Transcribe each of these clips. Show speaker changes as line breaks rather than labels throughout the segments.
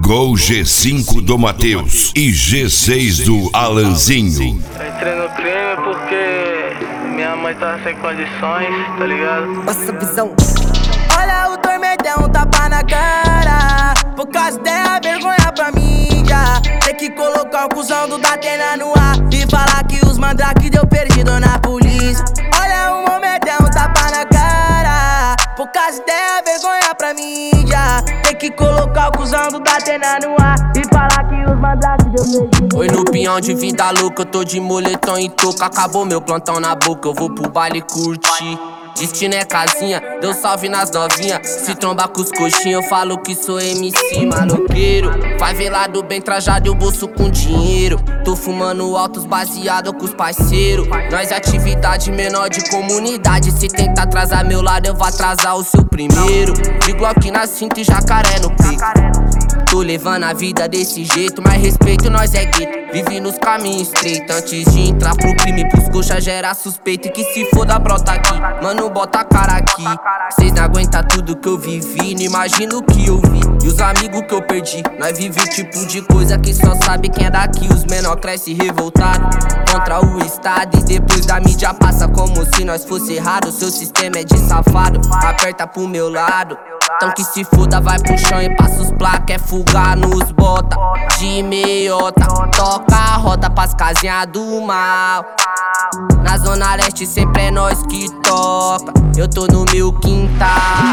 Gol G5 do Matheus e G6 do Alanzinho.
Entrei no crime porque minha mãe tá sem condições, tá ligado?
Nossa visão. Olha o tormentão, tapa na cara. Por causa dela, vergonha pra mim já. Tem que colocar o cuzão do Datena no ar e falar que os mandrake deu perdido na polícia. Olha o momentão, tapa na cara. Por causa dela, vergonha pra mim já. Tem que colocar o cuzão do Datena no ar e falar que os mandrake deu perdido.
Oi, no pinhão de vida louca, eu tô de moletom e touca. Acabou meu plantão na boca, eu vou pro baile curtir. Destino é casinha, deu salve nas novinha. Se tromba com os coxinhos, eu falo que sou MC maloqueiro. Vai ver lá do bem trajado e o bolso com dinheiro. Tô fumando altos baseado com os parceiros. Nós é atividade menor de comunidade. Se tentar atrasar meu lado, eu vou atrasar o seu primeiro. De Glock na cinta e jacaré no pico. Tô levando a vida desse jeito, mas respeito nós é gueto. Vive nos caminhos estreitos, antes de entrar pro crime. Pros coxa gera suspeito e que se foda brota aqui. Mano, bota a cara aqui. Cês não aguentam tudo que eu vivi, não imagino o que eu vi. E os amigos que eu perdi, nós vive o tipo de coisa que só sabe quem é daqui. Os menor cresce revoltado contra o estado e depois da mídia passa como se nós fosse errado. Seu sistema é de safado, aperta pro meu lado. Então que se foda, vai pro chão e passa os placa. É fugar nos bota de meiota. Toca a roda pras casinhas do mal. Na zona leste sempre é nós que toca. Eu tô no meu quintal.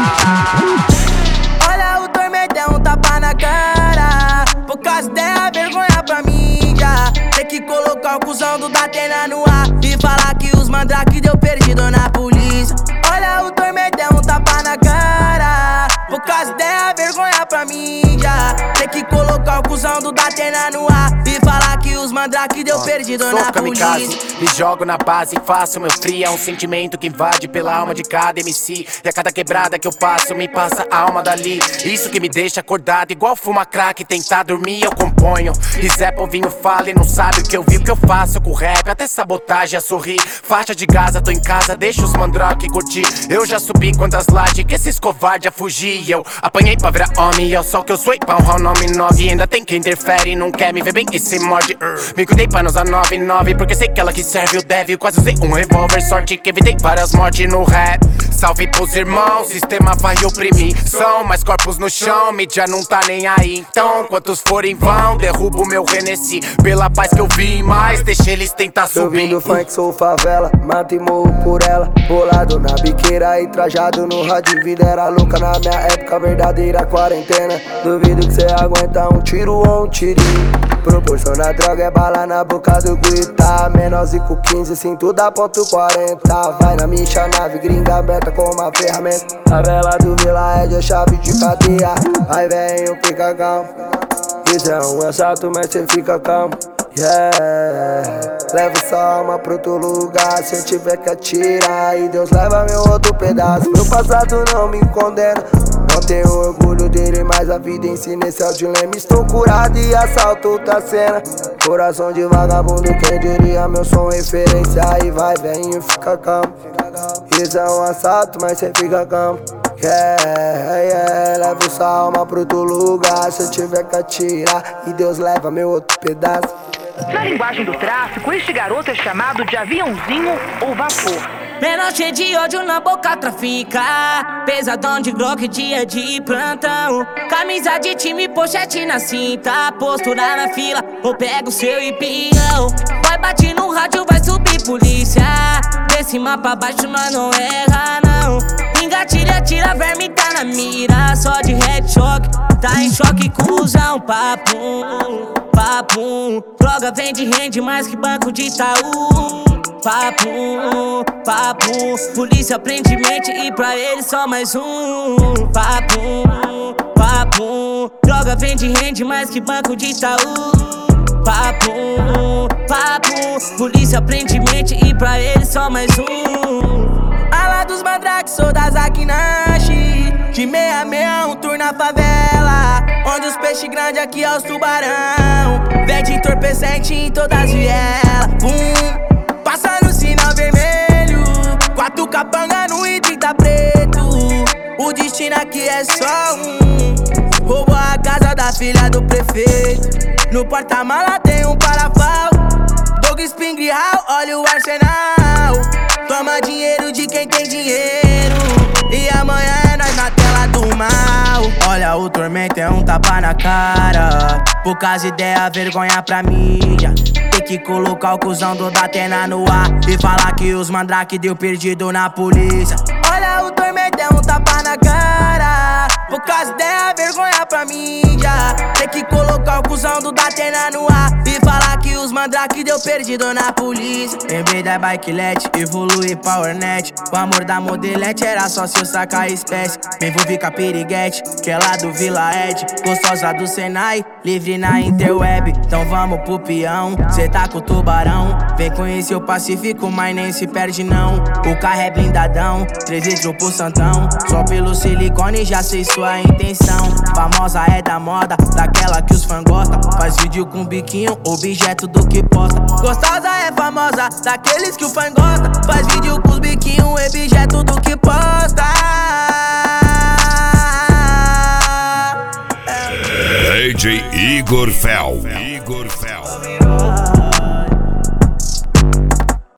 Olha o tormentão, tapa na cara. Por causa dela, vergonha pra mim já. Tem que colocar o cuzão do Datena no ar e falar que os mandrake deu perdido na polícia. Olha o tormentão, tapa na cara. Por causa dela, vergonha pra mim já. Tem que colocar o cuzão do Datena no ar e falar que os mandrake deu perdido na polícia.
Me jogo na base, faço meu free. É um sentimento que invade pela alma de cada MC. E a cada quebrada que eu passo, me passa a alma dali. Isso que me deixa acordado, igual fuma crack. Tentar dormir, eu componho. E Zé Povinho fala e não sabe o que eu vi. O que eu faço com rap, até sabotagem a sorrir. Faixa de Gaza, tô em casa, deixa os mandrake curtir. Eu já subi quantas lajes que esses covarde a fugir. Eu apanhei pra virar homem, é só que eu sou pau, o nome 9. Ainda tem quem interfere, não quer me ver bem e se morde. Me cuidei pra não usar 99, porque sei que ela que serve o deve. Quase usei um revólver, sorte que evitei várias mortes no rap. Salve pros irmãos, sistema vai oprimir. São mais corpos no chão, mídia não tá nem aí. Então, quantos forem vão, derrubo meu Renesci. Pela paz que eu vi, mas deixa eles tentar subir.
Eu vim do funk, sou favela, mato e morro por ela. Bolado na biqueira e trajado no rádio. Vida era louca na minha época, verdadeira quarentena. Duvido que cê aguenta um tiro ou um tirinho. Proporciona droga, é bala na boca do guita. Menorzinho 15, cinto da ponto 40. Vai na minha nave, gringa aberta com uma ferramenta. A vela do Vila é de chave de cadeia. Aí venho, fica calmo. Isso é um assalto, mas cê fica calmo. Yeah. Levo sua alma pra outro lugar. Se eu tiver que atirar, e Deus leva meu outro pedaço. Meu passado não me condena. Não tenho orgulho dele, mas a vida ensina. Esse é o dilema. Estou curado e assalto outra cena. Coração de vagabundo, quem diria? Meu som referência. Aí vai, vem e fica calmo. Isso é um assalto, mas cê fica calmo. Yeah. Levo sua alma pra outro lugar. Se eu tiver que atirar, e Deus leva meu outro pedaço.
Na linguagem do tráfico, este garoto é chamado de aviãozinho ou vapor.
Menor cheio de ódio na boca trafica. Pesadão de Glock, dia de plantão. Camisa de time, pochete na cinta. Postura na fila, ou pega o seu empião. Vai bate no rádio, vai subir polícia. De cima pra baixo nós não erra não. Engatilha, tira, verme tá na mira. Só de headshot, tá em choque, cuzão. Papum, papum. Droga vende, rende mais que banco de Itaú. Papum, papum. Polícia prende mente e pra ele só mais um. Papum, papum. Droga vende, rende mais que banco de Itaú. Papum, papum. Polícia prende mente e pra ele só mais um.
Ala dos mandrake, sou da Zakinashi. De 66, um tour na favela. Onde os peixes grandes aqui é os tubarão. Vende entorpecente em todas as vielas. Passa no sinal vermelho. 4 capanga no I-30 preto. O destino aqui é só um. Roubou a casa casa da filha do prefeito. No porta-mala tem um parafal. Doug Spring Hall, olha o arsenal. Toma dinheiro de quem tem dinheiro. E amanhã é nós na tela do mal. Olha o tormento, é um tapa na cara. Poucas ideias, vergonha pra mídia. Tem que colocar o cuzão do Datena no ar e falar que os mandrake deu perdido na polícia. Olha o tormento, é um tapa na cara. Poucas ideias, vergonha pra mídia. Tem que colocar o cuzão do Datena no ar e falar que os mandrake deu perdido na polícia. Lembrei da Bikelet, evolui Powernet. O amor da modelete era só se eu sacar espécie. Me envolvi com a piriguete, que é lá do Vila Ed. Gostosa do Senai, livre na interweb. Então vamos pro peão, cê tá com o tubarão. Vem conhecer o Pacífico, mas nem se perde não. O carro é blindadão, 3 litros pro Santão. Só pelo silicone já sei sua intenção. Famosa é da moda, daquela que os fãs gostam. Faz vídeo com biquinho, objeto do que posta. Gostosa é famosa, daqueles que o fã gosta. Faz vídeo com os biquinhos, objeto do que posta.
DJ Igor Fel.